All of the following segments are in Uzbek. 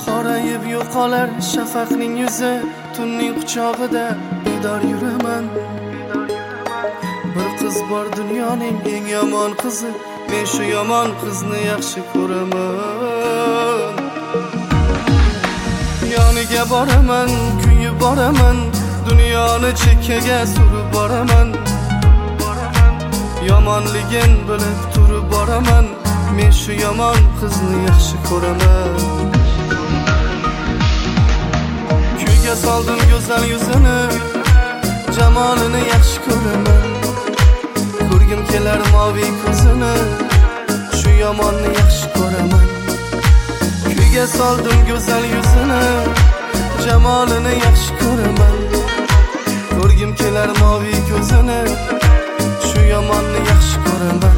qorayib yo'qolar shafaqning yuzi, tunning quchog'ida bedor yuraman. Bir qiz bor dunyoning eng yomon qizi, men shu yomon qizni yaxshi ko'raman. Yoniga boraman, kuyib boraman, dunyoni chekkaga surib boraman. Yomonligin bilib turib boraman, men shu yomon qizni yaxshi ko'raman. Kuyga soldim go'zal yuzini, jamolini yaxshi ko'raman. Ko'rgim kelar moviy ko'zini, shu yomonni yaxshi ko'raman. Kuyga soldim go'zal yuzini, jamolini yaxshi ko'raman. Ko'rgim kelar moviy ko'zini, shu yomonni yaxshi ko'raman.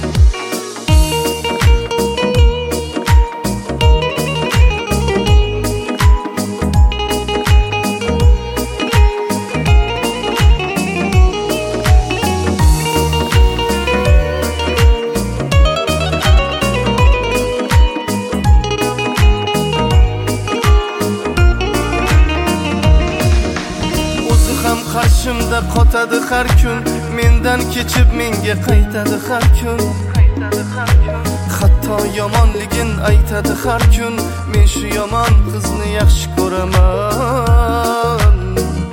Qarshimda qotadi har kun, mendan kechib menga qaytadi har kun. Hatto yomonligin aytadi har kun, men shu yomon qizni yaxshi ko'raman.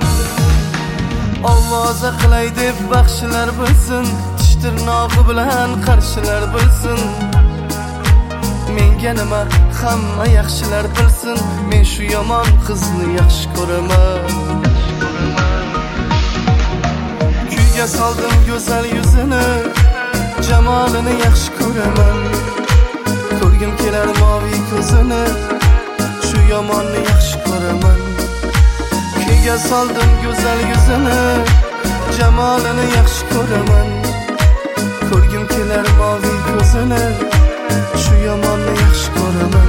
Ovoza qilay deb baxshilar bilsin, tish tirnog'i bilan qarshilar bilsin. Menga nima hamma yaxshilar bilsin, men shu yomon qizni yaxshi ko'raman. Kuyga soldim go'zal yuzini, jamolini yaxshi ko'raman. Ko'rgim kelar moviy ko'zini, shu yomonni yaxshi ko'raman. Kuyga soldim go'zal yuzini, jamolini yaxshi ko'raman. Ko'rgim kelar moviy ko'zini, shu yomonni yaxshi ko'raman.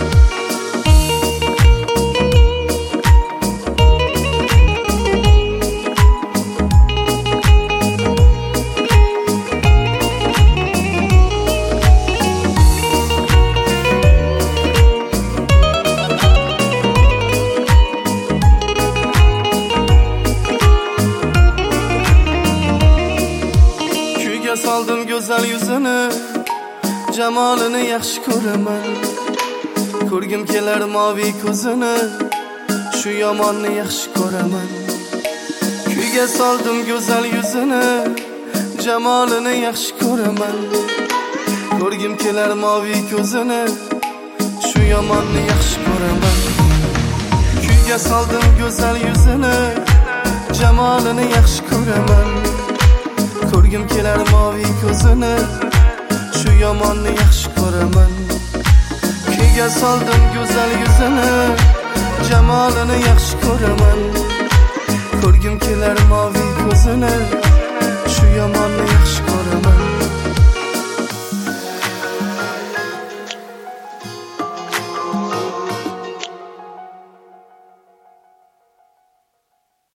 Soldim go'zal yuzini, jamolini yaxshi ko'raman. Ko'rgim kelar moviy ko'zini, shu yomonni yaxshi ko'raman. Kuyga soldim go'zal yuzini, jamolini yaxshi ko'raman. Ko'rgim kelar moviy ko'zini, shu yomonni yaxshi ko'raman. Kuyga soldim go'zal yuzini, jamolini yaxshi ko'raman. Ko'rgim kelar moviy ko'zini, shu yomonni yaxshi ko'raman. Kuyga soldim go'zal yuzini, jamolini yaxshi ko'raman. Ko'rgim kelar moviy ko'zini,